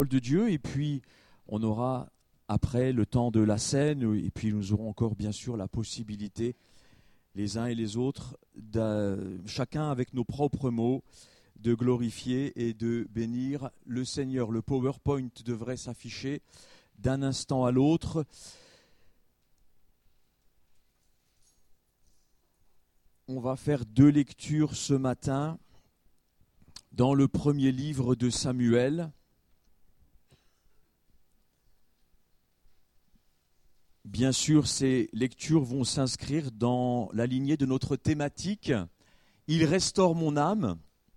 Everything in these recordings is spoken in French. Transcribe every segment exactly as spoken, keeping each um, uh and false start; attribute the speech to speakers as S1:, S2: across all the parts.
S1: de Dieu, et puis on aura après le temps de la scène, et puis nous aurons encore bien sûr la possibilité, les uns et les autres, chacun avec nos propres mots, de glorifier et de bénir le Seigneur. Le PowerPoint devrait s'afficher d'un instant à l'autre. On va faire deux lectures ce matin dans le premier livre de Samuel. Bien sûr, ces lectures vont s'inscrire dans la lignée de notre thématique « Il restaure mon âme ».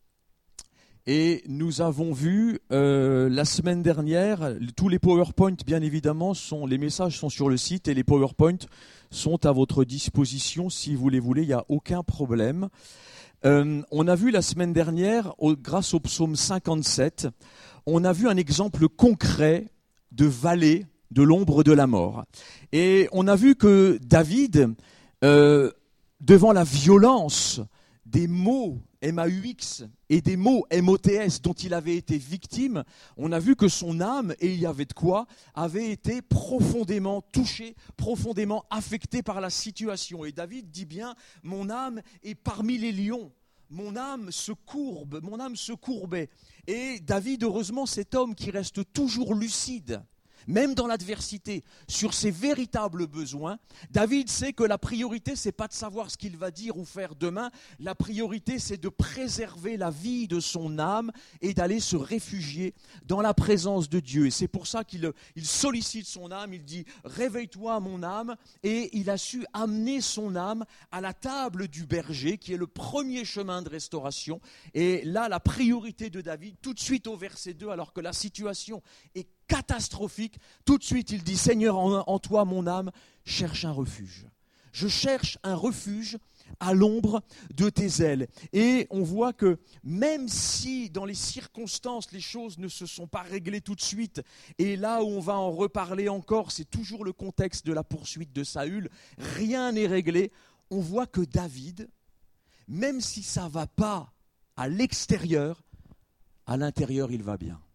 S1: Et nous avons vu euh, la semaine dernière, tous les PowerPoints, bien évidemment, sont, les messages sont sur le site et les PowerPoints sont à votre disposition si vous les voulez, il n'y a aucun problème. Euh, on a vu la semaine dernière, au, grâce au psaume cinquante-sept, on a vu un exemple concret de vallée de l'ombre de la mort. Et on a vu que David, euh, devant la violence des mots M A U X et des mots M O T S dont il avait été victime, on a vu que son âme, et il y avait de quoi, avait été profondément touchée, profondément affectée par la situation. Et David dit bien, mon âme est parmi les lions. Mon âme se courbe, mon âme se courbait. Et David, heureusement, cet homme qui reste toujours lucide, même dans l'adversité, sur ses véritables besoins, David sait que la priorité, ce n'est pas de savoir ce qu'il va dire ou faire demain. La priorité, c'est de préserver la vie de son âme et d'aller se réfugier dans la présence de Dieu. Et c'est pour ça qu'il il sollicite son âme, il dit « Réveille-toi, mon âme ». Et il a su amener son âme à la table du berger, qui est le premier chemin de restauration. Et là, la priorité de David, tout de suite au verset deux, alors que la situation est catastrophique, tout de suite il dit « Seigneur, en, en toi mon âme cherche un refuge. Je cherche un refuge à l'ombre de tes ailes. » Et on voit que même si dans les circonstances les choses ne se sont pas réglées tout de suite, et là où on va en reparler encore, c'est toujours le contexte de la poursuite de Saül, rien n'est réglé, on voit que David, même si ça ne va pas à l'extérieur, à l'intérieur il va bien.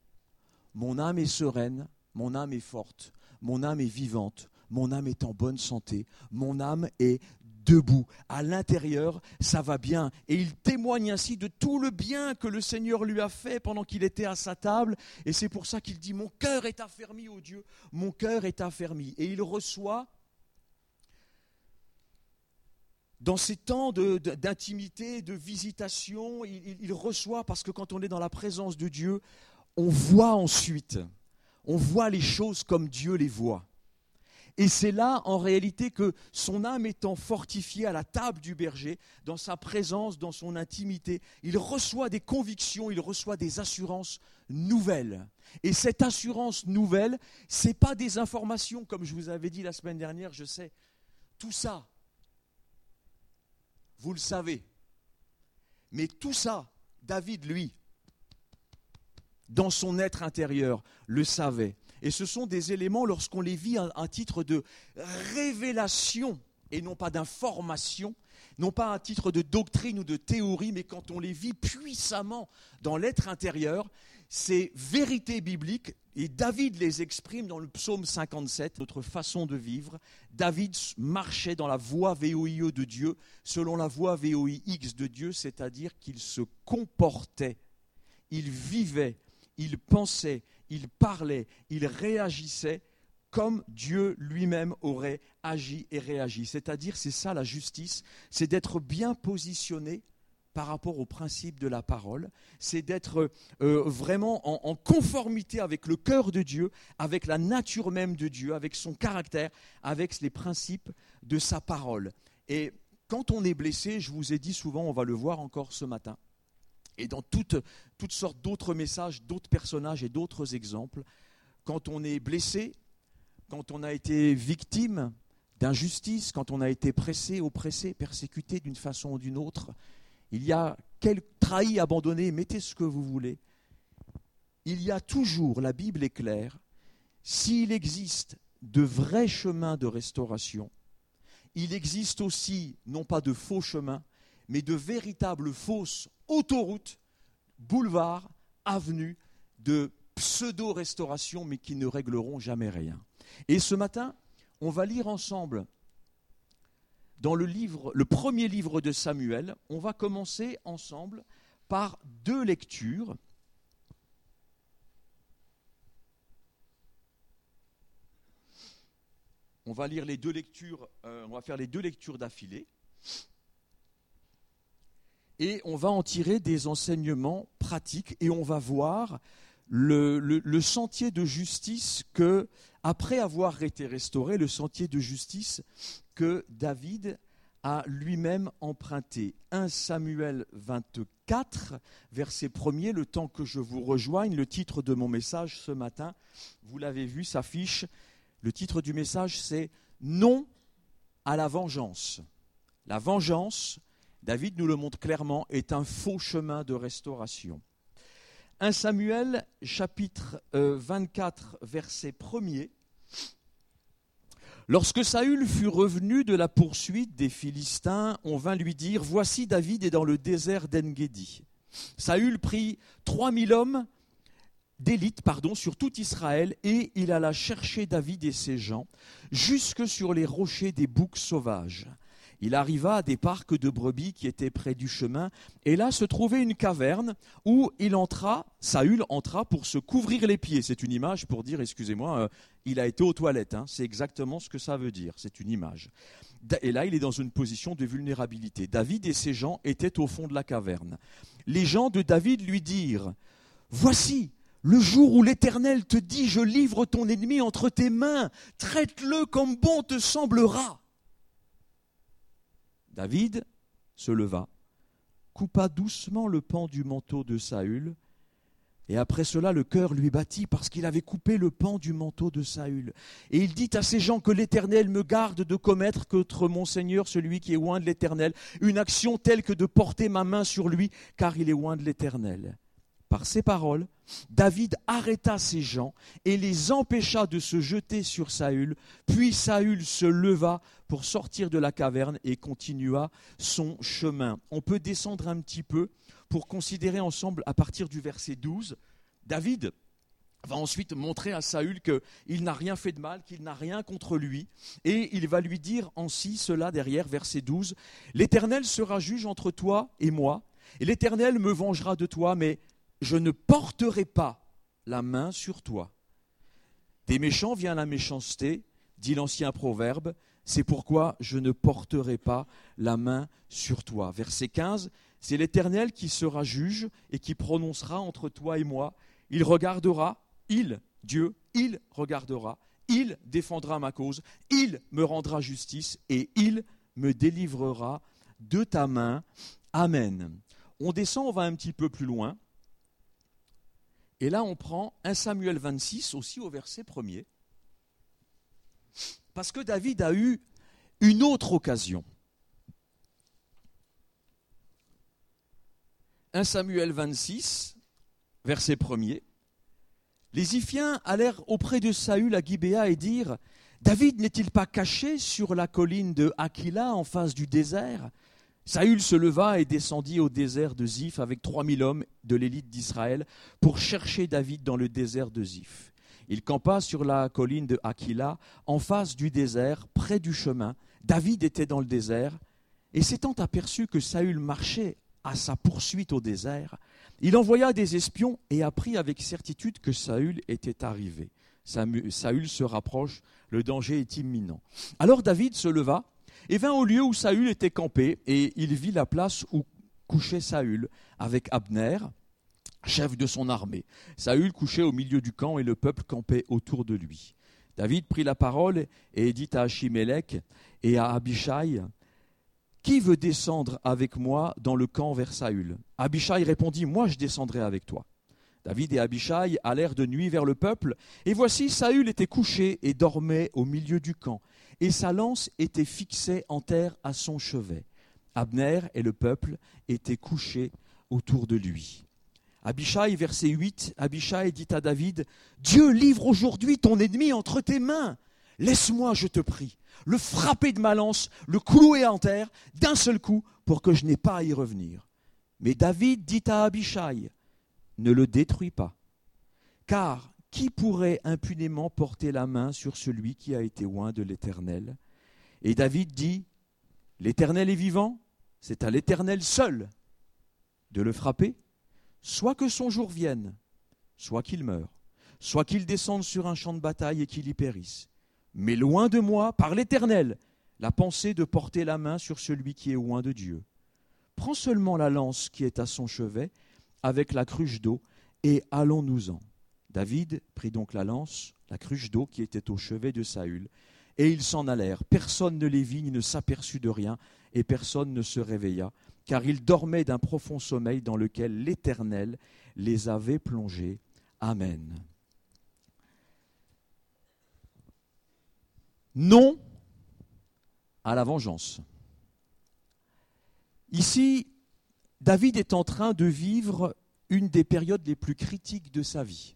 S1: Mon âme est sereine, mon âme est forte, mon âme est vivante, mon âme est en bonne santé, mon âme est debout. À l'intérieur, ça va bien. Et il témoigne ainsi de tout le bien que le Seigneur lui a fait pendant qu'il était à sa table. Et c'est pour ça qu'il dit « Mon cœur est affermi, ô Dieu, mon cœur est affermi. » Et il reçoit, dans ces temps de, de, d'intimité, de visitation, il, il, il reçoit, parce que quand on est dans la présence de Dieu, on voit ensuite, on voit les choses comme Dieu les voit. Et c'est là, en réalité, que son âme étant fortifiée à la table du berger, dans sa présence, dans son intimité, il reçoit des convictions, il reçoit des assurances nouvelles. Et cette assurance nouvelle, ce n'est pas des informations, comme je vous avais dit la semaine dernière, je sais, tout ça, vous le savez. Mais tout ça, David, lui, dans son être intérieur, le savait. Et ce sont des éléments, lorsqu'on les vit à un titre de révélation et non pas d'information, non pas à titre de doctrine ou de théorie, mais quand on les vit puissamment dans l'être intérieur, ces vérités bibliques, et David les exprime dans le psaume cinquante-sept, notre façon de vivre. David marchait dans la voie V O I E de Dieu, selon la voie V O I X de Dieu, c'est-à-dire qu'il se comportait, il vivait, il pensait, il parlait, il réagissait comme Dieu lui-même aurait agi et réagi. C'est-à-dire, c'est ça la justice, c'est d'être bien positionné par rapport au principe de la parole, c'est d'être euh, vraiment en, en conformité avec le cœur de Dieu, avec la nature même de Dieu, avec son caractère, avec les principes de sa parole. Et quand on est blessé, je vous ai dit souvent, on va le voir encore ce matin, et dans toutes, toutes sortes d'autres messages, d'autres personnages et d'autres exemples, quand on est blessé, quand on a été victime d'injustice, quand on a été pressé, oppressé, persécuté d'une façon ou d'une autre, il y a quel trahi, abandonné, mettez ce que vous voulez. Il y a toujours, la Bible est claire, s'il existe de vrais chemins de restauration, il existe aussi, non pas de faux chemins, mais de véritables fausses autoroutes, boulevards, avenues de pseudo-restauration, mais qui ne régleront jamais rien. Et ce matin, on va lire ensemble dans le livre, le premier livre de Samuel. On va commencer ensemble par deux lectures. On va lire les deux lectures, euh, on va faire les deux lectures d'affilée. Et on va en tirer des enseignements pratiques et on va voir le, le, le sentier de justice que, après avoir été restauré, le sentier de justice que David a lui-même emprunté. un Samuel vingt-quatre, verset premier, le temps que je vous rejoigne, le titre de mon message ce matin, vous l'avez vu, s'affiche. Le titre du message, c'est « Non à la vengeance ». La vengeance, David nous le montre clairement, est un faux chemin de restauration. un Samuel, chapitre vingt-quatre, verset premier. Lorsque Saül fut revenu de la poursuite des Philistins, on vint lui dire « Voici David est dans le désert d'En-Guédi ». Saül prit trois mille hommes d'élite, pardon, sur tout Israël, et il alla chercher David et ses gens jusque sur les rochers des boucs sauvages. Il arriva à des parcs de brebis qui étaient près du chemin, et là se trouvait une caverne où il entra, Saül entra pour se couvrir les pieds. C'est une image pour dire, excusez-moi, euh, il a été aux toilettes, hein. C'est exactement ce que ça veut dire, c'est une image. Et là, il est dans une position de vulnérabilité. David et ses gens étaient au fond de la caverne. Les gens de David lui dirent « Voici, le jour où l'Éternel te dit, je livre ton ennemi entre tes mains, traite-le comme bon te semblera. » David se leva, coupa doucement le pan du manteau de Saül, et après cela le cœur lui battit parce qu'il avait coupé le pan du manteau de Saül. Et il dit à ses gens que l'Éternel me garde de commettre contre mon Seigneur, celui qui est loin de l'Éternel, une action telle que de porter ma main sur lui, car il est loin de l'Éternel. Par ces paroles, David arrêta ses gens et les empêcha de se jeter sur Saül. Puis Saül se leva pour sortir de la caverne et continua son chemin. On peut descendre un petit peu pour considérer ensemble à partir du verset douze. David va ensuite montrer à Saül qu'il n'a rien fait de mal, qu'il n'a rien contre lui. Et il va lui dire ainsi cela derrière, verset douze. « L'Éternel sera juge entre toi et moi, et l'Éternel me vengera de toi, mais je ne porterai pas la main sur toi. Des méchants vient la méchanceté, dit l'ancien proverbe, c'est pourquoi je ne porterai pas la main sur toi. » Verset quinze, c'est l'Éternel qui sera juge et qui prononcera entre toi et moi. Il regardera, il, Dieu, il regardera, il défendra ma cause, il me rendra justice et il me délivrera de ta main. Amen. On descend, on va un petit peu plus loin. Et là, on prend un Samuel vingt-six, aussi au verset premier, parce que David a eu une autre occasion. un Samuel vingt-six, verset premier. Les Ziphiens allèrent auprès de Saül à Gibéa et dirent « David n'est-il pas caché sur la colline de Hakila en face du désert ?» Saül se leva et descendit au désert de Ziph avec trois mille hommes de l'élite d'Israël pour chercher David dans le désert de Ziph. Il campa sur la colline de Hakila, en face du désert, près du chemin. David était dans le désert, et s'étant aperçu que Saül marchait à sa poursuite au désert, il envoya des espions et apprit avec certitude que Saül était arrivé. Saül se rapproche, le danger est imminent. Alors David se leva et vint au lieu où Saül était campé, et il vit la place où couchait Saül, avec Abner, chef de son armée. Saül couchait au milieu du camp, et le peuple campait autour de lui. David prit la parole et dit à Achimélec et à Abishai, « Qui veut descendre avec moi dans le camp vers Saül ?» Abishai répondit, « Moi je descendrai avec toi. » David et Abishai allèrent de nuit vers le peuple, et voici Saül était couché et dormait au milieu du camp, et sa lance était fixée en terre à son chevet. Abner et le peuple étaient couchés autour de lui. Abishai, verset huit, Abishai dit à David, « Dieu livre aujourd'hui ton ennemi entre tes mains. Laisse-moi, je te prie, le frapper de ma lance, le clouer en terre d'un seul coup pour que je n'ai pas à y revenir. » Mais David dit à Abishai, « Ne le détruis pas, Car qui pourrait impunément porter la main sur celui qui a été oint de l'Éternel ? Et David dit, l'Éternel est vivant, c'est à l'Éternel seul de le frapper, soit que son jour vienne, soit qu'il meure, soit qu'il descende sur un champ de bataille et qu'il y périsse. Mais loin de moi, par l'Éternel, la pensée de porter la main sur celui qui est oint de Dieu. Prends seulement la lance qui est à son chevet, avec la cruche d'eau, et allons-nous-en. David prit donc la lance, la cruche d'eau qui était au chevet de Saül, et ils s'en allèrent. Personne ne les vit ni ne s'aperçut de rien, et personne ne se réveilla, car ils dormaient d'un profond sommeil dans lequel l'Éternel les avait plongés. Amen. Non à la vengeance. Ici, David est en train de vivre une des périodes les plus critiques de sa vie.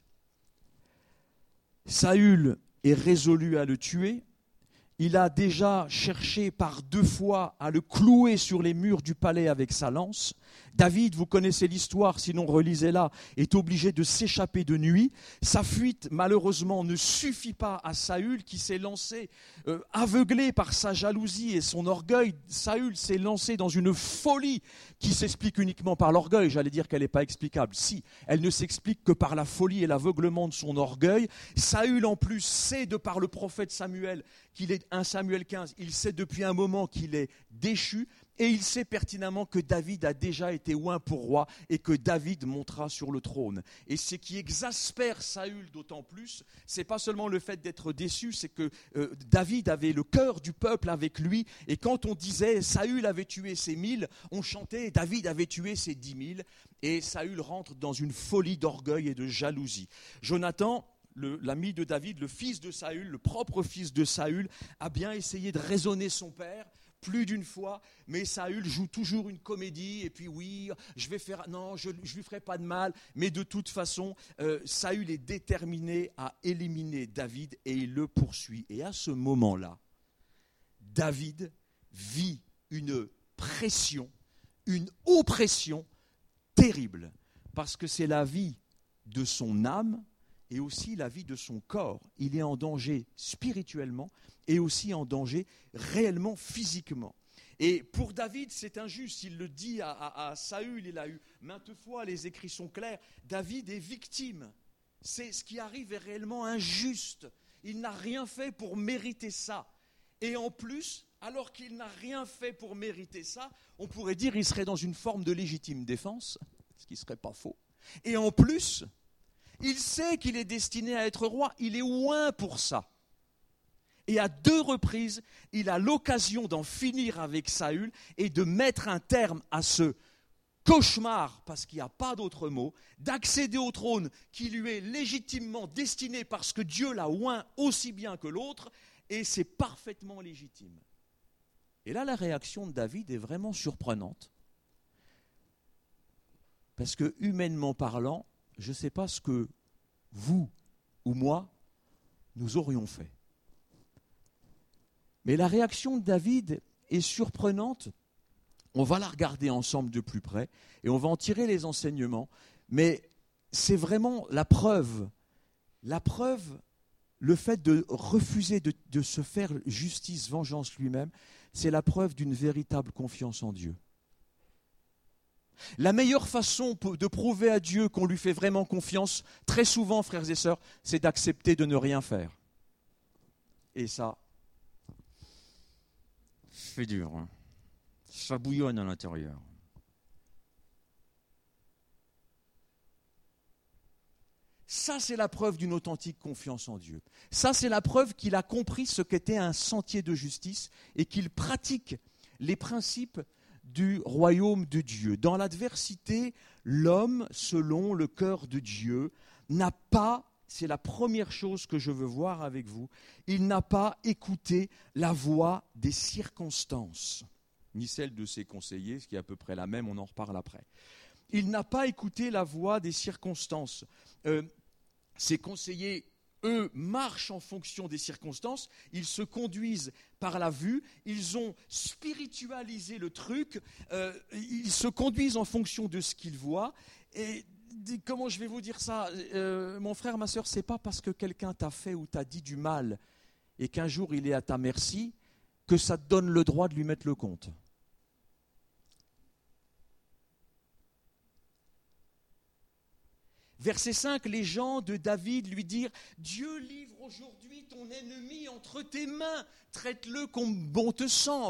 S1: Saül est résolu à le tuer. Il a déjà cherché par deux fois à le clouer sur les murs du palais avec sa lance. David, vous connaissez l'histoire, sinon relisez-la, est obligé de s'échapper de nuit. Sa fuite, malheureusement, ne suffit pas à Saül qui s'est lancé, euh, aveuglé par sa jalousie et son orgueil. Saül s'est lancé dans une folie qui s'explique uniquement par l'orgueil. J'allais dire qu'elle n'est pas explicable. Si, elle ne s'explique que par la folie et l'aveuglement de son orgueil. Saül, en plus, sait de par le prophète Samuel qu'il est un Samuel quinze, il sait depuis un moment qu'il est déchu et il sait pertinemment que David a déjà été oint pour roi et que David montera sur le trône. Et ce qui exaspère Saül d'autant plus, c'est pas seulement le fait d'être déçu, c'est que euh, David avait le cœur du peuple avec lui et quand on disait Saül avait tué ses mille, on chantait David avait tué ses dix mille et Saül rentre dans une folie d'orgueil et de jalousie. Jonathan, Le, l'ami de David, le fils de Saül, le propre fils de Saül, a bien essayé de raisonner son père plus d'une fois, mais Saül joue toujours une comédie, et puis oui, je vais faire, non, je ne lui ferai pas de mal, mais de toute façon, euh, Saül est déterminé à éliminer David, et il le poursuit. Et à ce moment-là, David vit une pression, une oppression terrible, parce que c'est la vie de son âme, et aussi la vie de son corps. Il est en danger spirituellement et aussi en danger réellement physiquement. Et pour David, c'est injuste. Il le dit à, à, à Saül, il a eu maintes fois, les écrits sont clairs. David est victime. C'est, ce qui arrive est réellement injuste. Il n'a rien fait pour mériter ça. Et en plus, alors qu'il n'a rien fait pour mériter ça, on pourrait dire qu'il serait dans une forme de légitime défense, ce qui ne serait pas faux. Et en plus, il sait qu'il est destiné à être roi, il est oint pour ça. Et à deux reprises, il a l'occasion d'en finir avec Saül et de mettre un terme à ce cauchemar, parce qu'il n'y a pas d'autre mot, d'accéder au trône qui lui est légitimement destiné parce que Dieu l'a oint aussi bien que l'autre, et c'est parfaitement légitime. Et là, la réaction de David est vraiment surprenante. Parce que, humainement parlant, je ne sais pas ce que vous ou moi, nous aurions fait. Mais la réaction de David est surprenante. On va la regarder ensemble de plus près et on va en tirer les enseignements. Mais c'est vraiment la preuve, la preuve, le fait de refuser de, de se faire justice, vengeance lui-même, c'est la preuve d'une véritable confiance en Dieu. La meilleure façon de prouver à Dieu qu'on lui fait vraiment confiance, très souvent, frères et sœurs, c'est d'accepter de ne rien faire. Et ça, c'est dur. Hein. Ça bouillonne à l'intérieur. Ça, c'est la preuve d'une authentique confiance en Dieu. Ça, c'est la preuve qu'il a compris ce qu'était un sentier de justice et qu'il pratique les principes du royaume de Dieu. Dans l'adversité, l'homme, selon le cœur de Dieu, n'a pas, c'est la première chose que je veux voir avec vous, il n'a pas écouté la voix des circonstances, ni celle de ses conseillers, ce qui est à peu près la même, on en reparle après. Il n'a pas écouté la voix des circonstances. Euh, ses conseillers, eux, marchent en fonction des circonstances, ils se conduisent par la vue, ils ont spiritualisé le truc, euh, ils se conduisent en fonction de ce qu'ils voient, et comment je vais vous dire ça, euh, mon frère, ma sœur, c'est pas parce que quelqu'un t'a fait ou t'a dit du mal et qu'un jour il est à ta merci que ça te donne le droit de lui mettre le compte. Verset cinq, les gens de David lui dirent « Dieu livre aujourd'hui ton ennemi entre tes mains, traite-le comme bon te semble. »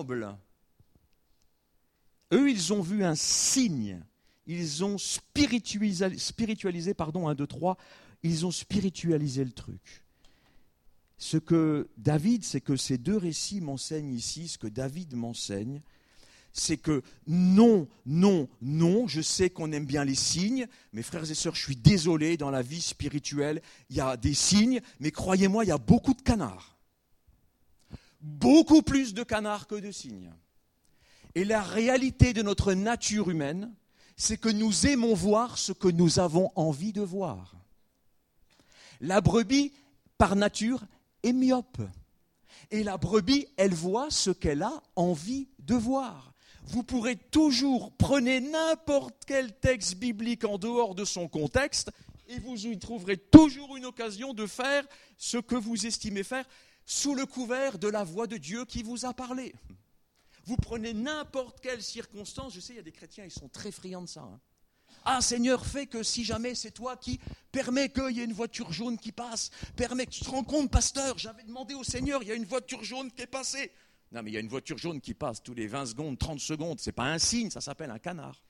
S1: Eux, ils ont vu un signe, ils ont spiritualisé, spiritualisé pardon, un, deux, trois, ils ont spiritualisé le truc. Ce que David, c'est que ces deux récits m'enseignent ici, ce que David m'enseigne, c'est que non, non, non, je sais qu'on aime bien les signes, mes frères et sœurs, je suis désolé, dans la vie spirituelle, il y a des signes, mais croyez-moi, il y a beaucoup de canards. Beaucoup plus de canards que de signes. Et la réalité de notre nature humaine, c'est que nous aimons voir ce que nous avons envie de voir. La brebis, par nature, est myope. Et la brebis, elle voit ce qu'elle a envie de voir. Vous pourrez toujours, prenez n'importe quel texte biblique en dehors de son contexte, et vous y trouverez toujours une occasion de faire ce que vous estimez faire sous le couvert de la voix de Dieu qui vous a parlé. Vous prenez n'importe quelle circonstance, je sais, il y a des chrétiens, ils sont très friands de ça. Hein. Ah Seigneur, fais que si jamais c'est toi qui permets qu'il y ait une voiture jaune qui passe, permets que tu te rends compte, pasteur, j'avais demandé au Seigneur, il y a une voiture jaune qui est passée. Non, mais il y a une voiture jaune qui passe tous les vingt secondes, trente secondes. Ce n'est pas un signe, ça s'appelle un canard.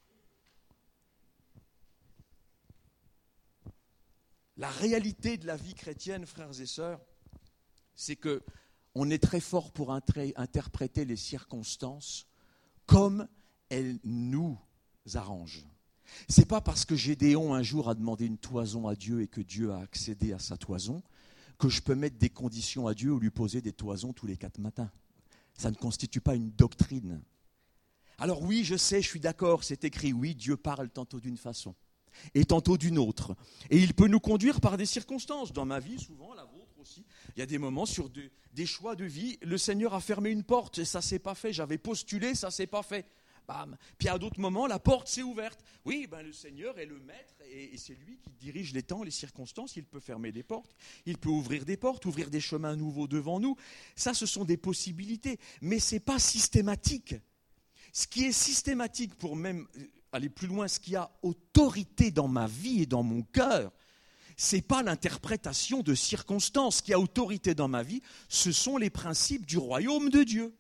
S1: La réalité de la vie chrétienne, frères et sœurs, c'est qu'on est très fort pour interpréter les circonstances comme elles nous arrangent. Ce n'est pas parce que Gédéon un jour a demandé une toison à Dieu et que Dieu a accédé à sa toison que je peux mettre des conditions à Dieu ou lui poser des toisons tous les quatre matins. Ça ne constitue pas une doctrine. Alors oui, je sais, je suis d'accord, c'est écrit, oui, Dieu parle tantôt d'une façon et tantôt d'une autre. Et il peut nous conduire par des circonstances. Dans ma vie, souvent, la vôtre aussi, il y a des moments sur de, des choix de vie, le Seigneur a fermé une porte et ça ne s'est pas fait. J'avais postulé, ça ne s'est pas fait. Bam. Puis à d'autres moments, la porte s'est ouverte. Oui, ben, le Seigneur est le maître et, et c'est lui qui dirige les temps, les circonstances. Il peut fermer des portes, il peut ouvrir des portes, ouvrir des chemins nouveaux devant nous. Ça, ce sont des possibilités, mais ce n'est pas systématique. Ce qui est systématique, pour même aller plus loin, ce qui a autorité dans ma vie et dans mon cœur, ce n'est pas l'interprétation de circonstances. Ce qui a autorité dans ma vie, ce sont les principes du royaume de Dieu.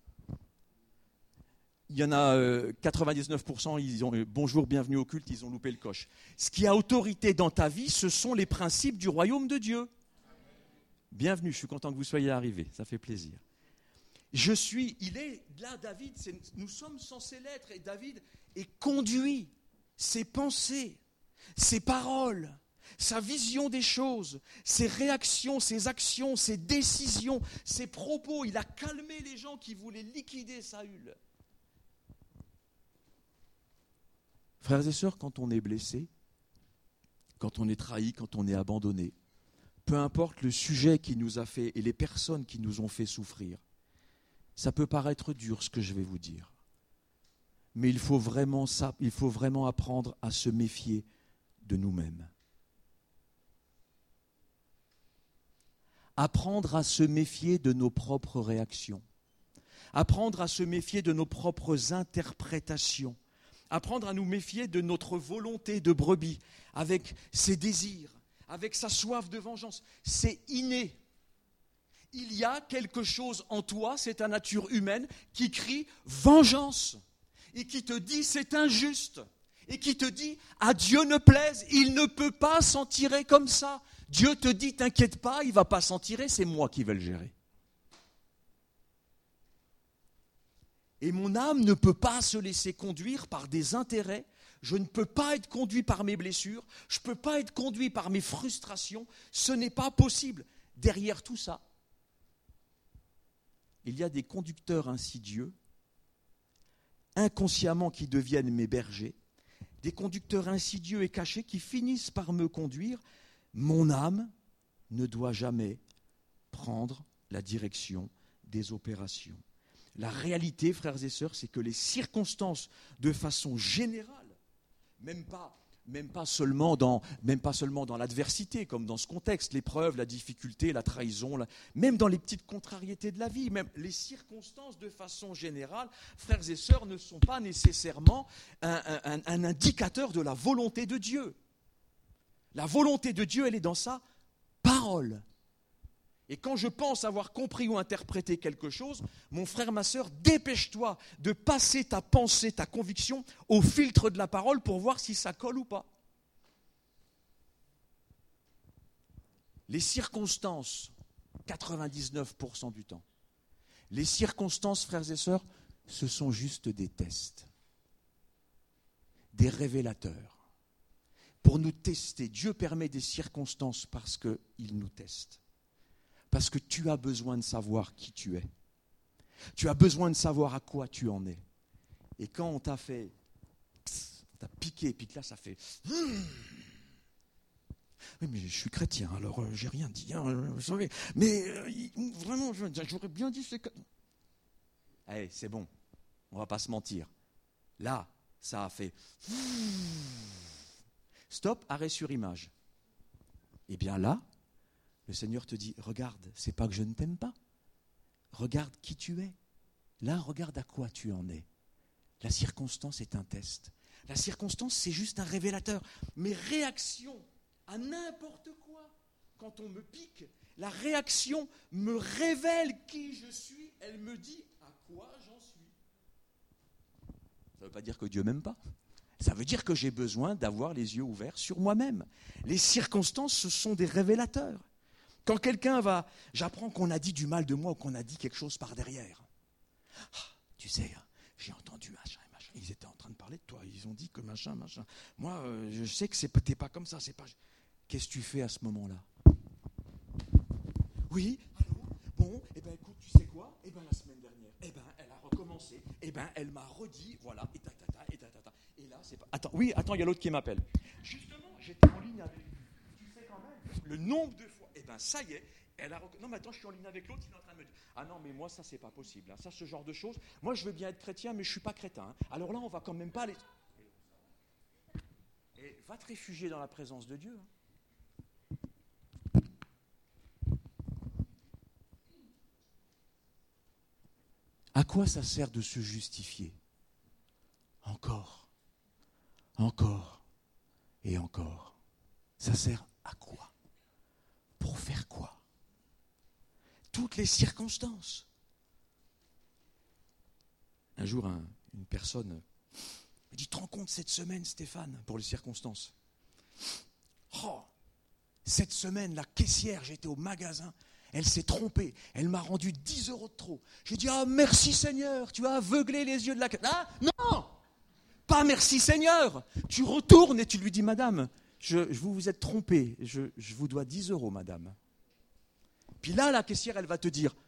S1: Il y en a euh, quatre-vingt-dix-neuf pour cent, ils ont euh, bonjour, bienvenue au culte, ils ont loupé le coche. Ce qui a autorité dans ta vie, ce sont les principes du royaume de Dieu. Bienvenue, je suis content que vous soyez arrivés, ça fait plaisir. Je suis, il est là, David, c'est, nous sommes censés l'être, et David est conduit, ses pensées, ses paroles, sa vision des choses, ses réactions, ses actions, ses décisions, ses propos. Il a calmé les gens qui voulaient liquider Saül. Frères et sœurs, quand on est blessé, quand on est trahi, quand on est abandonné, peu importe le sujet qui nous a fait et les personnes qui nous ont fait souffrir, ça peut paraître dur ce que je vais vous dire. Mais il faut vraiment, ça, il faut vraiment apprendre à se méfier de nous-mêmes. Apprendre à se méfier de nos propres réactions. Apprendre à se méfier de nos propres interprétations. Apprendre à nous méfier de notre volonté de brebis, avec ses désirs, avec sa soif de vengeance. C'est inné. Il y a quelque chose en toi, c'est ta nature humaine, qui crie vengeance et qui te dit c'est injuste et qui te dit à Dieu ne plaise, il ne peut pas s'en tirer comme ça. Dieu te dit t'inquiète pas, il ne va pas s'en tirer, c'est moi qui vais le gérer. Et mon âme ne peut pas se laisser conduire par des intérêts. Je ne peux pas être conduit par mes blessures. Je ne peux pas être conduit par mes frustrations. Ce n'est pas possible. Derrière tout ça, il y a des conducteurs insidieux, inconsciemment qui deviennent mes bergers, des conducteurs insidieux et cachés qui finissent par me conduire. Mon âme ne doit jamais prendre la direction des opérations. La réalité, frères et sœurs, c'est que les circonstances, de façon générale, même pas même pas seulement dans, même pas seulement dans l'adversité, comme dans ce contexte, l'épreuve, la difficulté, la trahison, la, même dans les petites contrariétés de la vie, même les circonstances de façon générale, frères et sœurs, ne sont pas nécessairement un, un, un indicateur de la volonté de Dieu. La volonté de Dieu, elle est dans sa parole. Et quand je pense avoir compris ou interprété quelque chose, mon frère, ma sœur, dépêche-toi de passer ta pensée, ta conviction au filtre de la parole pour voir si ça colle ou pas. Les circonstances, quatre-vingt-dix-neuf pour cent du temps, les circonstances, frères et sœurs, ce sont juste des tests, des révélateurs. Pour nous tester, Dieu permet des circonstances parce qu'il nous teste. Parce que tu as besoin de savoir qui tu es. Tu as besoin de savoir à quoi tu en es. Et quand on t'a fait, on t'a piqué, et puis que là ça fait, oui mais je suis chrétien, alors euh, j'ai rien dit, hein, vous savez, mais euh, vraiment, j'aurais bien dit c'est que... Allez, c'est bon, on va pas se mentir. Là, ça a fait, stop, arrêt sur image. Et bien là, le Seigneur te dit, regarde, c'est pas que je ne t'aime pas. Regarde qui tu es. Là, regarde à quoi tu en es. La circonstance est un test. La circonstance, c'est juste un révélateur. Mes réactions à n'importe quoi, quand on me pique, la réaction me révèle qui je suis. Elle me dit à quoi j'en suis. Ça ne veut pas dire que Dieu m'aime pas. Ça veut dire que j'ai besoin d'avoir les yeux ouverts sur moi-même. Les circonstances, ce sont des révélateurs. Quand quelqu'un va, j'apprends qu'on a dit du mal de moi ou qu'on a dit quelque chose par derrière. Ah, tu sais, j'ai entendu machin et machin. Ils étaient en train de parler de toi. Ils ont dit que machin, machin. Moi, euh, je sais que c'est, t'es pas comme ça. C'est pas. Qu'est-ce que tu fais à ce moment-là? Oui, allô? Bon, eh ben écoute, tu sais quoi? Eh ben la semaine dernière, eh ben elle a recommencé. Eh ben elle m'a redit, voilà, et tatata, et tatata. Et là, c'est pas. Attends, oui, attends, il y a l'autre qui m'appelle. Justement, j'étais en ligne avec lui. Tu sais quand même le nombre de fois. Eh bien, ça y est, elle a rec... Non, mais attends, je suis en ligne avec l'autre, il est en train de me dire, ah non, mais moi, ça, c'est pas possible. Hein. Ça, ce genre de choses, moi, je veux bien être chrétien, mais je suis pas crétin. Hein. Alors là, on va quand même pas aller... Et va te réfugier dans la présence de Dieu. Hein. À quoi ça sert de se justifier? Encore, encore et encore. Ça sert à quoi? Pour faire quoi? Toutes les circonstances. Un jour, un, une personne me dit, tu te rends compte cette semaine, Stéphane, pour les circonstances? Oh, cette semaine, la caissière, j'étais au magasin, elle s'est trompée, elle m'a rendu dix euros de trop. J'ai dit, ah merci Seigneur, tu as aveuglé les yeux de la... Ah non, pas merci Seigneur. Tu retournes et tu lui dis, madame, je, vous vous êtes trompée, je, je vous dois dix euros, madame. Puis là, la caissière, elle va te dire,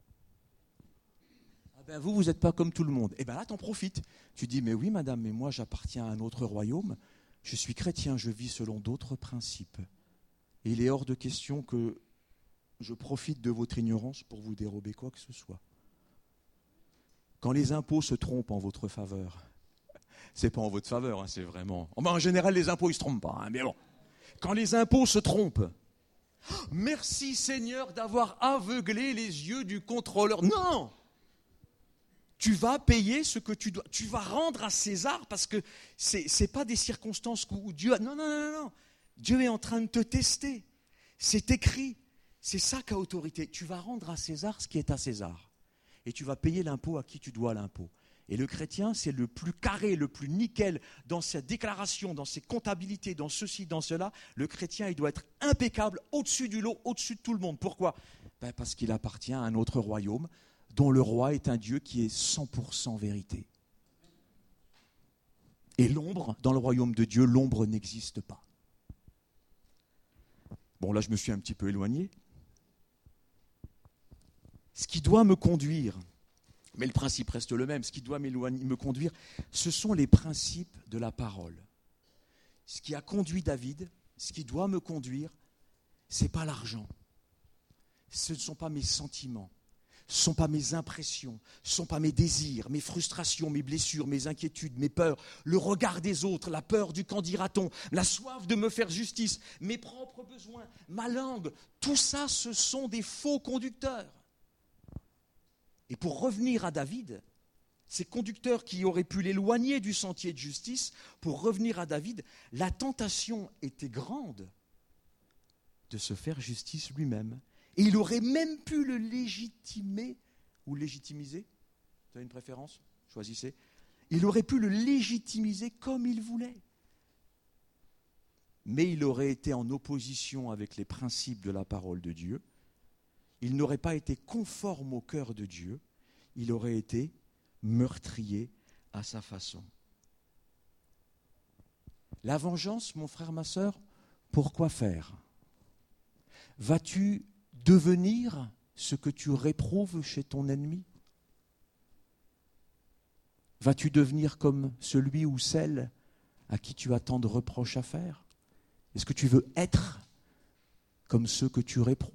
S1: ah ben vous, vous n'êtes pas comme tout le monde. Et bien là, t'en profites. Tu dis, mais oui, madame, mais moi, j'appartiens à un autre royaume. Je suis chrétien, je vis selon d'autres principes. Et il est hors de question que je profite de votre ignorance pour vous dérober quoi que ce soit. Quand les impôts se trompent en votre faveur, c'est pas en votre faveur, hein, c'est vraiment... Enfin, en général, les impôts, ils ne se trompent pas, hein, mais bon. Quand les impôts se trompent, merci Seigneur d'avoir aveuglé les yeux du contrôleur. Non! Tu vas payer ce que tu dois. Tu vas rendre à César parce que ce n'est pas des circonstances où Dieu... A... Non, non, non, non. Dieu est en train de te tester. C'est écrit. C'est ça qu'a autorité. Tu vas rendre à César ce qui est à César. Et tu vas payer l'impôt à qui tu dois l'impôt. Et le chrétien, c'est le plus carré, le plus nickel dans sa déclaration, dans ses comptabilités, dans ceci, dans cela. Le chrétien, il doit être impeccable, au-dessus du lot, au-dessus de tout le monde. Pourquoi? Ben parce qu'il appartient à un autre royaume, dont le roi est un Dieu qui est cent pour cent vérité. Et l'ombre, dans le royaume de Dieu, l'ombre n'existe pas. Bon, là, je me suis un petit peu éloigné. Ce qui doit me conduire... Mais le principe reste le même. Ce qui doit me conduire, ce sont les principes de la parole. Ce qui a conduit David, ce qui doit me conduire, ce n'est pas l'argent. Ce ne sont pas mes sentiments. Ce ne sont pas mes impressions, ce ne sont pas mes désirs, mes frustrations, mes blessures, mes inquiétudes, mes peurs, le regard des autres, la peur du qu'en dira-t-on, la soif de me faire justice, mes propres besoins, ma langue. Tout ça, ce sont des faux conducteurs. Et pour revenir à David, ces conducteurs qui auraient pu l'éloigner du sentier de justice, pour revenir à David, la tentation était grande de se faire justice lui-même. Et il aurait même pu le légitimer ou légitimiser. Vous avez une préférence ? Choisissez. Il aurait pu le légitimiser comme il voulait. Mais il aurait été en opposition avec les principes de la parole de Dieu. Il n'aurait pas été conforme au cœur de Dieu. Il aurait été meurtrier à sa façon. La vengeance, mon frère, ma sœur, pourquoi faire ? Vas-tu devenir ce que tu réprouves chez ton ennemi ? Vas-tu devenir comme celui ou celle à qui tu as tant de reproches à faire ? Est-ce que tu veux être comme ceux que tu réprouves ?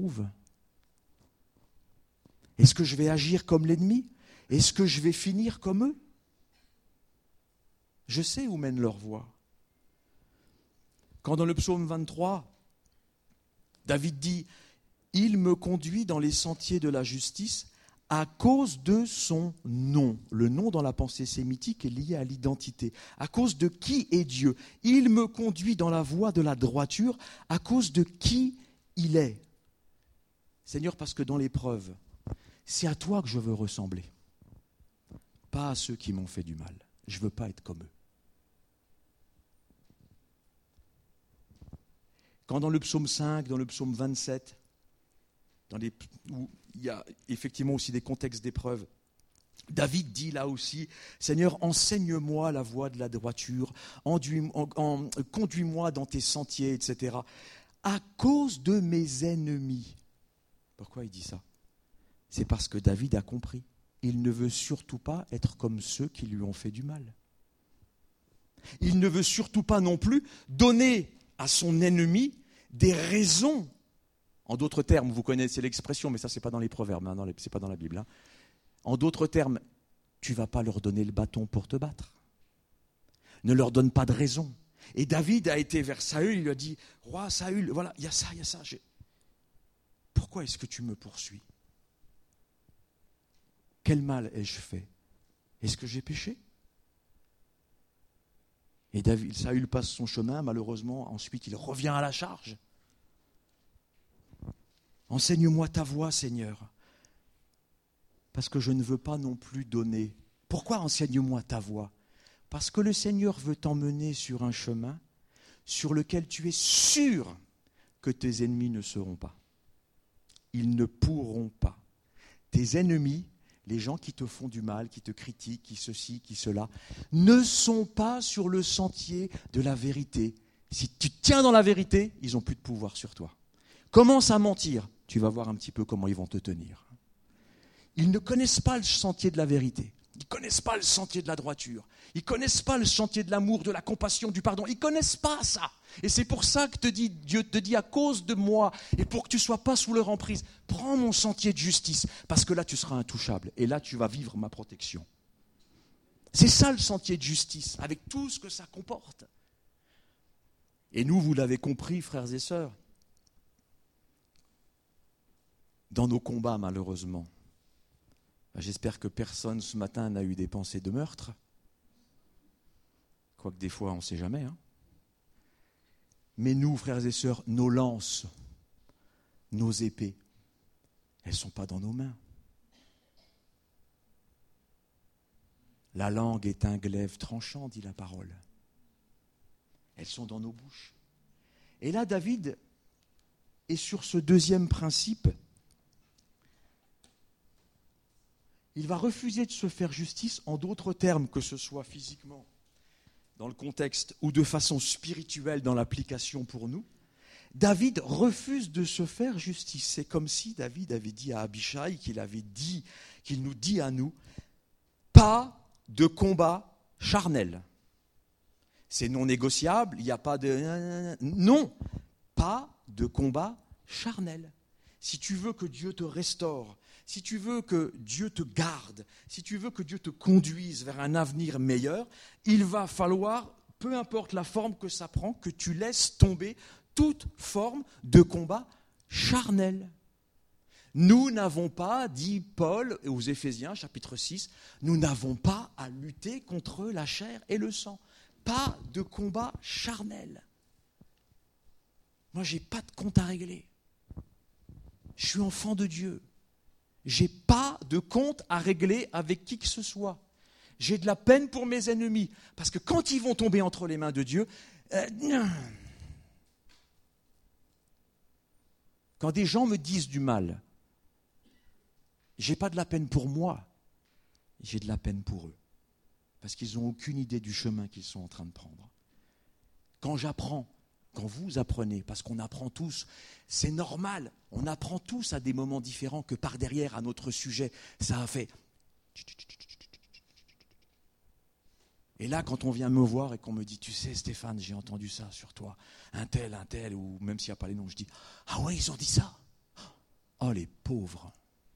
S1: Est-ce que je vais agir comme l'ennemi ? Est-ce que je vais finir comme eux ? Je sais où mène leur voie. Quand dans le psaume vingt-trois, David dit « Il me conduit dans les sentiers de la justice à cause de son nom ». Le nom dans la pensée sémitique est lié à l'identité. À cause de qui est Dieu ? Il me conduit dans la voie de la droiture à cause de qui il est. Seigneur, parce que dans l'épreuve, c'est à toi que je veux ressembler, pas à ceux qui m'ont fait du mal. Je ne veux pas être comme eux. Quand dans le psaume cinq, dans le psaume vingt-sept, dans les, où il y a effectivement aussi des contextes d'épreuve, David dit là aussi, « Seigneur, enseigne-moi la voie de la droiture, enduis, en, en, conduis-moi dans tes sentiers, et cetera, à cause de mes ennemis. » Pourquoi il dit ça ? C'est parce que David a compris. Il ne veut surtout pas être comme ceux qui lui ont fait du mal. Il ne veut surtout pas non plus donner à son ennemi des raisons. En d'autres termes, vous connaissez l'expression, mais ça, ce n'est pas dans les proverbes, hein, ce n'est pas dans la Bible. Hein. En d'autres termes, tu ne vas pas leur donner le bâton pour te battre. Ne leur donne pas de raison. Et David a été vers Saül, il lui a dit, « Roi Saül, voilà, il y a ça, il y a ça. J'ai... Pourquoi est-ce que tu me poursuis ? Quel mal ai-je fait ? Est-ce que j'ai péché ? » Et David, Saül passe son chemin, malheureusement, ensuite il revient à la charge. « Enseigne-moi ta voie, Seigneur, parce que je ne veux pas non plus donner. » Pourquoi enseigne-moi ta voie ? Parce que le Seigneur veut t'emmener sur un chemin sur lequel tu es sûr que tes ennemis ne seront pas. Ils ne pourront pas. Tes ennemis, les gens qui te font du mal, qui te critiquent, qui ceci, qui cela, ne sont pas sur le sentier de la vérité. Si tu tiens dans la vérité, ils n'ont plus de pouvoir sur toi. Commence à mentir, tu vas voir un petit peu comment ils vont te tenir. Ils ne connaissent pas le sentier de la vérité. Ils ne connaissent pas le sentier de la droiture. Ils ne connaissent pas le sentier de l'amour, de la compassion, du pardon. Ils ne connaissent pas ça. Et c'est pour ça que te dit, Dieu te dit, à cause de moi, et pour que tu ne sois pas sous leur emprise, prends mon sentier de justice, parce que là, tu seras intouchable. Et là, tu vas vivre ma protection. C'est ça le sentier de justice, avec tout ce que ça comporte. Et nous, vous l'avez compris, frères et sœurs, dans nos combats, malheureusement, j'espère que personne ce matin n'a eu des pensées de meurtre. Quoique des fois, on ne sait jamais. Hein. Mais nous, frères et sœurs, nos lances, nos épées, elles ne sont pas dans nos mains. La langue est un glaive tranchant, dit la parole. Elles sont dans nos bouches. Et là, David est sur ce deuxième principe. Il va refuser de se faire justice, en d'autres termes, que ce soit physiquement, dans le contexte, ou de façon spirituelle dans l'application pour nous. David refuse de se faire justice. C'est comme si David avait dit à Abishai, qu'il avait dit, qu'il nous dit à nous, pas de combat charnel. C'est non négociable, il n'y a pas de... Non, pas de combat charnel. si tu veux que Dieu te restaure, si tu veux que Dieu te garde, si tu veux que Dieu te conduise vers un avenir meilleur, il va falloir, peu importe la forme que ça prend, que tu laisses tomber toute forme de combat charnel. Nous n'avons pas, dit Paul aux Éphésiens, chapitre six, nous n'avons pas à lutter contre la chair et le sang. Pas de combat charnel. Moi, je n'ai pas de compte à régler. Je suis enfant de Dieu. Je n'ai pas de compte à régler avec qui que ce soit. J'ai de la peine pour mes ennemis. Parce que quand ils vont tomber entre les mains de Dieu, euh, quand des gens me disent du mal, je n'ai pas de la peine pour moi, j'ai de la peine pour eux. Parce qu'ils n'ont aucune idée du chemin qu'ils sont en train de prendre. Quand j'apprends, quand vous apprenez, parce qu'on apprend tous, c'est normal, on apprend tous à des moments différents que par derrière, à notre sujet, ça a fait... Et là, quand on vient me voir et qu'on me dit, tu sais Stéphane, j'ai entendu ça sur toi, un tel, un tel, ou même s'il n'y a pas les noms, je dis, ah ouais, ils ont dit ça. Oh les pauvres.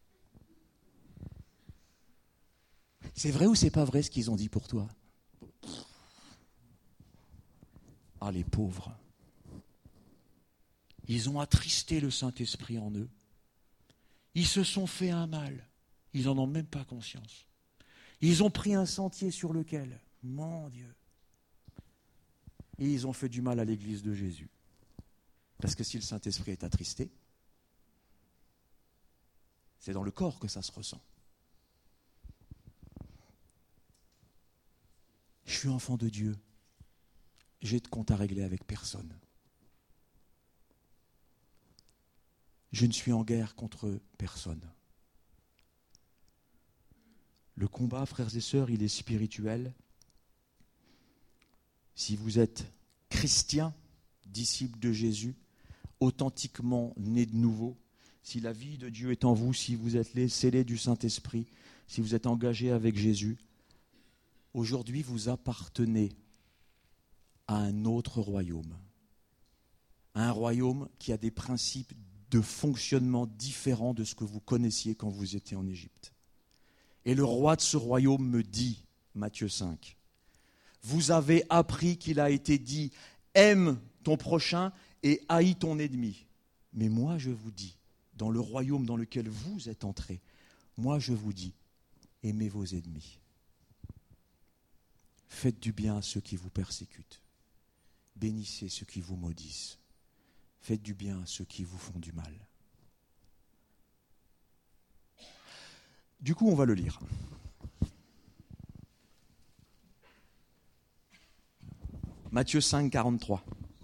S1: C'est vrai ou c'est pas vrai ce qu'ils ont dit pour toi? Ah, les pauvres. Ils ont attristé le Saint-Esprit en eux. Ils se sont fait un mal. Ils n'en ont même pas conscience. Ils ont pris un sentier sur lequel, mon Dieu, et ils ont fait du mal à l'Église de Jésus. Parce que si le Saint-Esprit est attristé, c'est dans le corps que ça se ressent. Je suis enfant de Dieu. J'ai de compte à régler avec personne. Je ne suis en guerre contre personne. Le combat, frères et sœurs, il est spirituel. Si vous êtes chrétien, disciple de Jésus, authentiquement né de nouveau, si la vie de Dieu est en vous, si vous êtes les scellés du Saint-Esprit, si vous êtes engagés avec Jésus, aujourd'hui, vous appartenez à un autre royaume. Un royaume qui a des principes de fonctionnement différents de ce que vous connaissiez quand vous étiez en Égypte. Et le roi de ce royaume me dit, Matthieu cinq, vous avez appris qu'il a été dit, aime ton prochain et haïs ton ennemi. Mais moi, je vous dis, dans le royaume dans lequel vous êtes entrés, moi, je vous dis, aimez vos ennemis. Faites du bien à ceux qui vous persécutent. Bénissez ceux qui vous maudissent. Faites du bien à ceux qui vous font du mal. Du coup, on va le lire. Matthieu cinq, quarante-trois.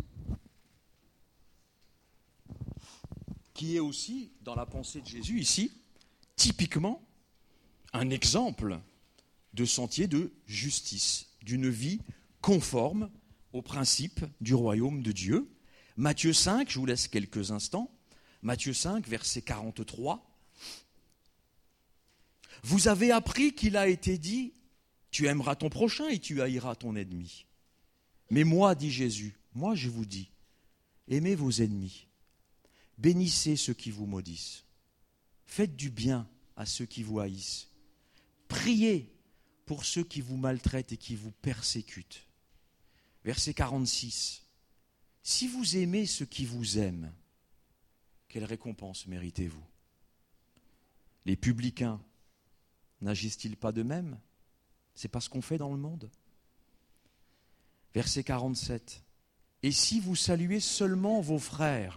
S1: Qui est aussi, dans la pensée de Jésus ici, typiquement un exemple de sentier de justice, d'une vie conforme aux principes du royaume de Dieu. Matthieu cinq, je vous laisse quelques instants. Matthieu cinq, verset quarante-trois. Vous avez appris qu'il a été dit, tu aimeras ton prochain et tu haïras ton ennemi. Mais moi, dit Jésus, moi je vous dis, aimez vos ennemis, bénissez ceux qui vous maudissent, faites du bien à ceux qui vous haïssent, priez pour ceux qui vous maltraitent et qui vous persécutent. Verset quarante-six. Si vous aimez ceux qui vous aiment, quelle récompense méritez-vous? Les publicains n'agissent-ils pas de même? C'est pas ce qu'on fait dans le monde. Verset quarante-sept. Et si vous saluez seulement vos frères?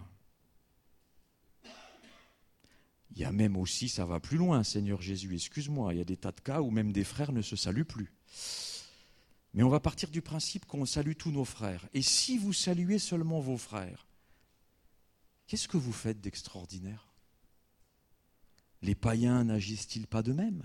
S1: Il y a même aussi, ça va plus loin, Seigneur Jésus, excuse-moi, il y a des tas de cas où même des frères ne se saluent plus. Mais on va partir du principe qu'on salue tous nos frères. Et si vous saluez seulement vos frères, qu'est-ce que vous faites d'extraordinaire? Les païens n'agissent-ils pas de même?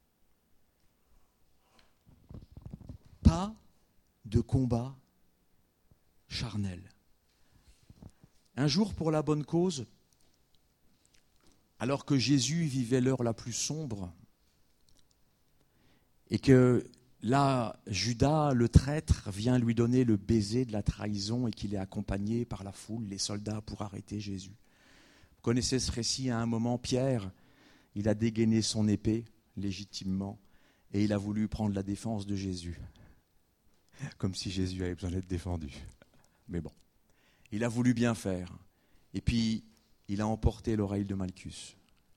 S1: Pas de combat charnel. Un jour, pour la bonne cause, alors que Jésus vivait l'heure la plus sombre, et que là, Judas, le traître, vient lui donner le baiser de la trahison et qu'il est accompagné par la foule, les soldats, pour arrêter Jésus. connaissez ce récit à un moment, Pierre, il a dégainé son épée légitimement et il a voulu prendre la défense de Jésus. Comme si Jésus avait besoin d'être défendu. Mais bon, il a voulu bien faire. Et puis, il a emporté l'oreille de Malchus.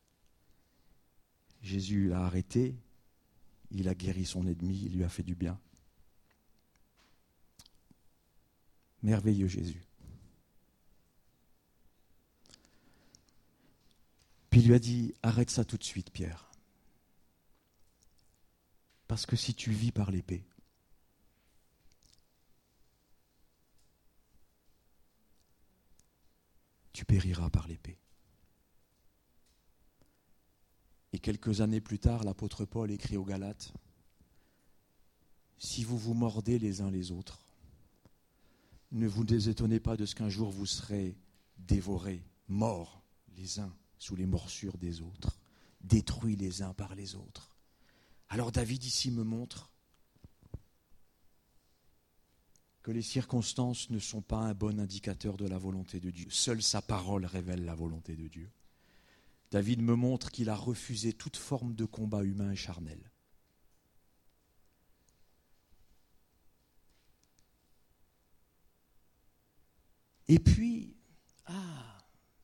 S1: Jésus l'a arrêté, il a guéri son ennemi, il lui a fait du bien. Merveilleux Jésus. Puis il lui a dit, arrête ça tout de suite, Pierre. Parce que si tu vis par l'épée, tu périras par l'épée. Et quelques années plus tard, l'apôtre Paul écrit aux Galates, si vous vous mordez les uns les autres, ne vous désétonnez pas de ce qu'un jour vous serez dévorés, morts les uns sous les morsures des autres, détruits les uns par les autres. Alors David ici me montre que les circonstances ne sont pas un bon indicateur de la volonté de Dieu. Seule sa parole révèle la volonté de Dieu. David me montre qu'il a refusé toute forme de combat humain et charnel. Et puis, ah,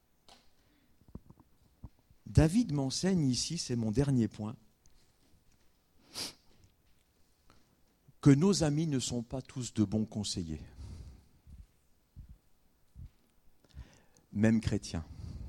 S1: David m'enseigne ici, c'est mon dernier point, que nos amis ne sont pas tous de bons conseillers, même chrétiens.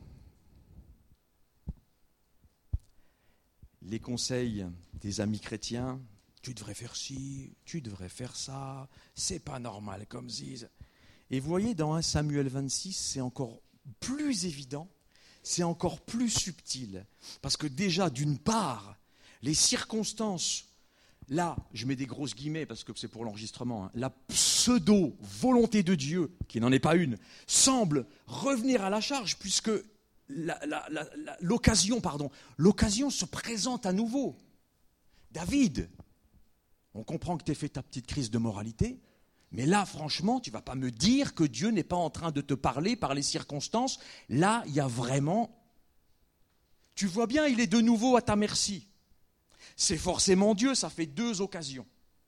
S1: Les conseils des amis chrétiens, tu devrais faire ci, tu devrais faire ça, c'est pas normal comme si. Et vous voyez, dans un Samuel vingt-six, c'est encore plus évident, c'est encore plus subtil. Parce que déjà, d'une part, les circonstances, là, je mets des grosses guillemets parce que c'est pour l'enregistrement, hein, la pseudo-volonté de Dieu, qui n'en est pas une, semble revenir à la charge puisque la, la, la, la, l'occasion, pardon, l'occasion se présente à nouveau. David, on comprend que tu as fait ta petite crise de moralité, mais là, franchement, tu ne vas pas me dire que Dieu n'est pas en train de te parler par les circonstances. Là, il y a vraiment... Tu vois bien, il est de nouveau à ta merci. C'est forcément Dieu, ça fait deux occasions.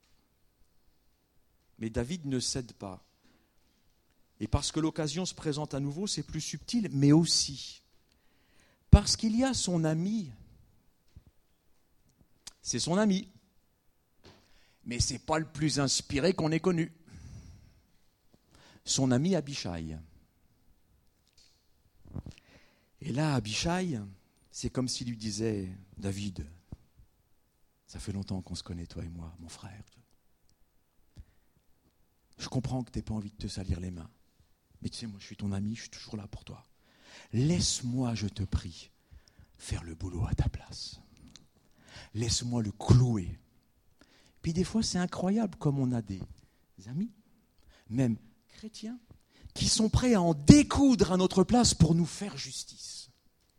S1: Mais David ne cède pas. Et parce que l'occasion se présente à nouveau, c'est plus subtil, mais aussi parce qu'il y a son ami. C'est son ami. Mais ce n'est pas le plus inspiré qu'on ait connu. Son ami Abishai. Et là, Abishai, c'est comme s'il lui disait, David, ça fait longtemps qu'on se connaît, toi et moi, mon frère. Je comprends que tu n'aies pas envie de te salir les mains. Mais tu sais, moi, je suis ton ami, je suis toujours là pour toi. Laisse-moi, je te prie, faire le boulot à ta place. Laisse-moi le clouer. Puis des fois, c'est incroyable comme on a des amis, même chrétiens, qui sont prêts à en découdre à notre place pour nous faire justice.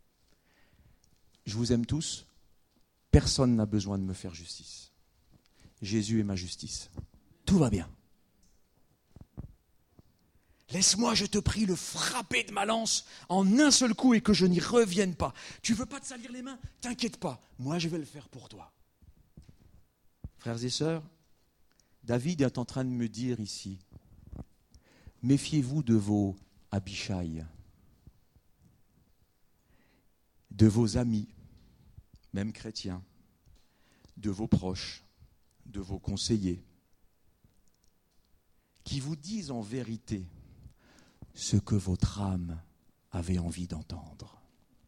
S1: Je vous aime tous. Personne n'a besoin de me faire justice. Jésus est ma justice. Tout va bien. Laisse-moi, je te prie, le frapper de ma lance en un seul coup et que je n'y revienne pas. Tu veux pas te salir les mains ? T'inquiète pas, moi je vais le faire pour toi. Frères et sœurs, David est en train de me dire ici, méfiez-vous de vos Abishai, de vos amis, même chrétiens, de vos proches, de vos conseillers, qui vous disent en vérité ce que votre âme avait envie d'entendre.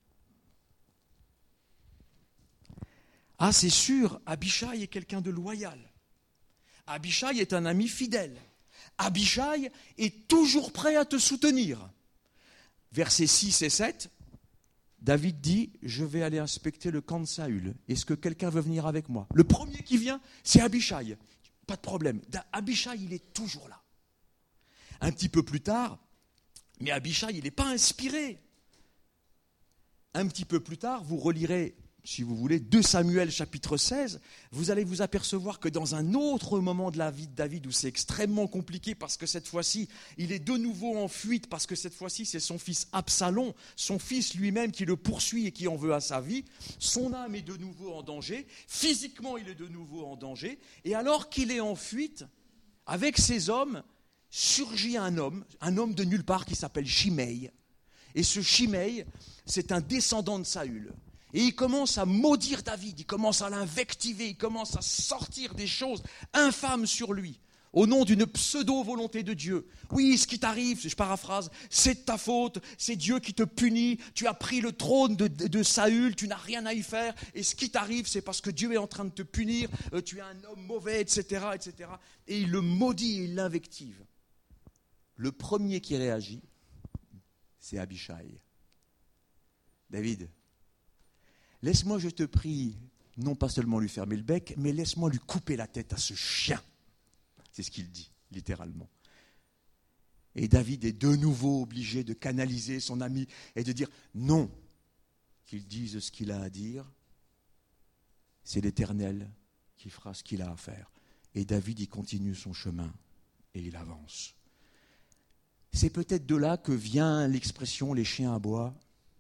S1: Ah, c'est sûr, Abishai est quelqu'un de loyal. Abishai est un ami fidèle. Abishai est toujours prêt à te soutenir. Versets six et sept, David dit, je vais aller inspecter le camp de Saül. Est-ce que quelqu'un veut venir avec moi ? Le premier qui vient, c'est Abishai. Pas de problème. Abishai, il est toujours là. Un petit peu plus tard, mais Abishai, il n'est pas inspiré. Un petit peu plus tard, vous relirez si vous voulez, deux Samuel chapitre seize, vous allez vous apercevoir que dans un autre moment de la vie de David où c'est extrêmement compliqué parce que cette fois-ci, il est de nouveau en fuite parce que cette fois-ci, c'est son fils Absalom, son fils lui-même qui le poursuit et qui en veut à sa vie. Son âme est de nouveau en danger, physiquement il est de nouveau en danger, et alors qu'il est en fuite, avec ses hommes, surgit un homme, un homme de nulle part qui s'appelle Shimei. Et ce Shimei, c'est un descendant de Saül. Et il commence à maudire David, il commence à l'invectiver, il commence à sortir des choses infâmes sur lui, au nom d'une pseudo-volonté de Dieu. Oui, ce qui t'arrive, je paraphrase, c'est de ta faute, c'est Dieu qui te punit, tu as pris le trône de, de, de Saül, tu n'as rien à y faire, et ce qui t'arrive, c'est parce que Dieu est en train de te punir, euh, tu es un homme mauvais, et cetera, et cetera. Et il le maudit et il l'invective. Le premier qui réagit, c'est Abishai. David, laisse-moi, je te prie, non pas seulement lui fermer le bec, mais laisse-moi lui couper la tête à ce chien. C'est ce qu'il dit, littéralement. Et David est de nouveau obligé de canaliser son ami et de dire non, qu'il dise ce qu'il a à dire. C'est l'Éternel qui fera ce qu'il a à faire. Et David, il continue son chemin et il avance. C'est peut-être de là que vient l'expression « les chiens aboient ».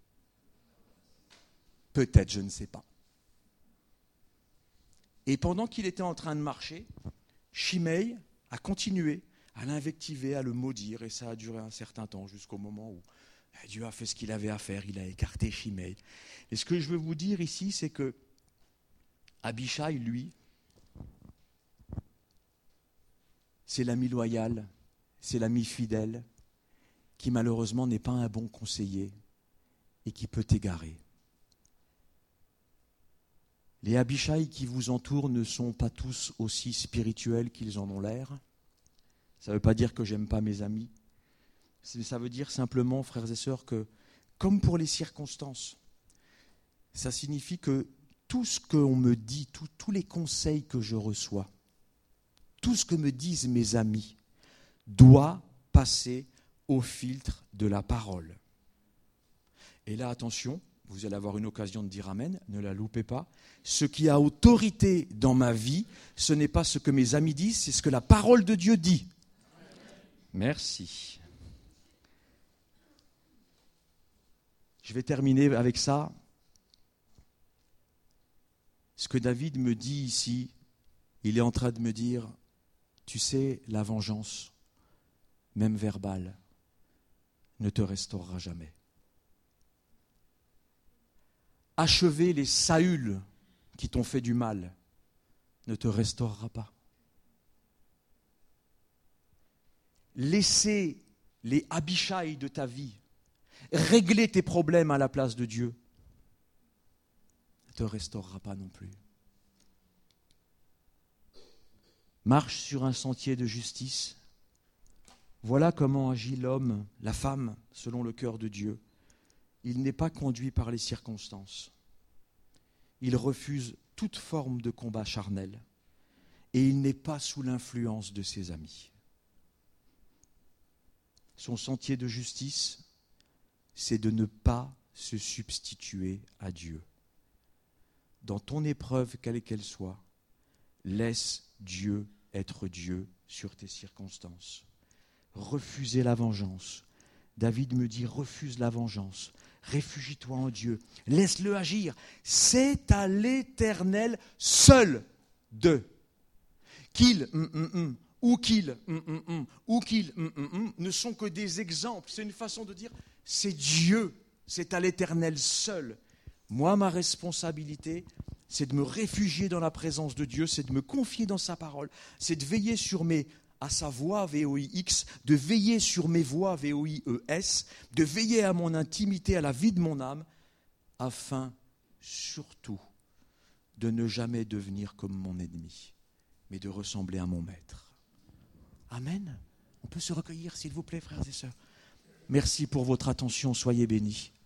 S1: Peut-être, je ne sais pas. Et pendant qu'il était en train de marcher, Shimei a continué à l'invectiver, à le maudire, et ça a duré un certain temps, jusqu'au moment où Dieu a fait ce qu'il avait à faire, il a écarté Shimei. Et ce que je veux vous dire ici, c'est que Abishai, lui, c'est l'ami loyal, c'est l'ami fidèle, qui malheureusement n'est pas un bon conseiller et qui peut t'égarer. Les Abishai qui vous entourent ne sont pas tous aussi spirituels qu'ils en ont l'air. Ça ne veut pas dire que j'aime pas mes amis. Ça veut dire simplement, frères et sœurs, que comme pour les circonstances, ça signifie que tout ce qu'on me dit, tout, tous les conseils que je reçois, tout ce que me disent mes amis, doit passer au filtre de la parole. Et là, attention, vous allez avoir une occasion de dire amen, ne la loupez pas. Ce qui a autorité dans ma vie, ce n'est pas ce que mes amis disent, c'est ce que la parole de Dieu dit. Merci. Je vais terminer avec ça. Ce que David me dit ici, il est en train de me dire, tu sais, la vengeance, même verbale, ne te restaurera jamais. Achever les Saül qui t'ont fait du mal ne te restaurera pas. Laisser les Abishai de ta vie régler tes problèmes à la place de Dieu ne te restaurera pas non plus. Marche sur un sentier de justice. Voilà comment agit l'homme, la femme, selon le cœur de Dieu. Il n'est pas conduit par les circonstances. Il refuse toute forme de combat charnel et il n'est pas sous l'influence de ses amis. Son sentier de justice, c'est de ne pas se substituer à Dieu. Dans ton épreuve, quelle qu'elle soit, laisse Dieu être Dieu sur tes circonstances. Refusez la vengeance. David me dit, refuse la vengeance. Réfugie-toi en Dieu. Laisse-le agir. C'est à l'Éternel seul de qu'il, hum, hum, hum, ou qu'il, hum, hum, hum, ou qu'il, hum, hum, hum, ne sont que des exemples. C'est une façon de dire, c'est Dieu, c'est à l'Éternel seul. Moi, ma responsabilité, c'est de me réfugier dans la présence de Dieu, c'est de me confier dans sa parole, c'est de veiller sur mes, à sa voix V O I X, de veiller sur mes voix V O I E S, de veiller à mon intimité, à la vie de mon âme, afin surtout de ne jamais devenir comme mon ennemi, mais de ressembler à mon maître. Amen. On peut se recueillir, s'il vous plaît, frères et sœurs. Merci pour votre attention, soyez bénis.